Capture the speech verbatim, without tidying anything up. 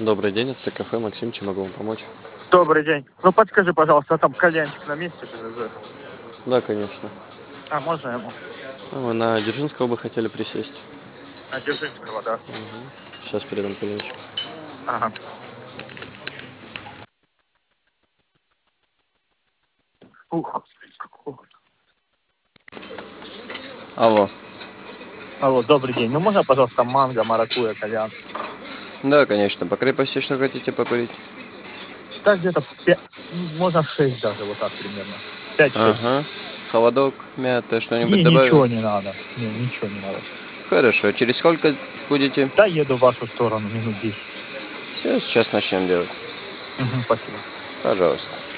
Добрый день, это кафе Максим, чем могу вам помочь? Добрый день. Ну подскажи, пожалуйста, там кальянчик на месте ЖЖ? Да, конечно. А можно ему? А вы на Дзержинского бы хотели присесть? На Дзержинского, да. Сейчас передам кальянчик. Ага. Ух. Ух. Алло. Алло, добрый день. Ну можно, пожалуйста, манго, маракуйя, кальян? Да, конечно. По крепости что хотите покурить? Так где-то пять, можно шесть даже, вот так примерно. Пять-шесть. Ага. Холодок, мята, что-нибудь Не, добавим? ничего не надо. Не, ничего не надо. Хорошо. Через сколько будете? Да, еду в вашу сторону, минут десять. Все, сейчас начнем делать. Угу, спасибо. Пожалуйста.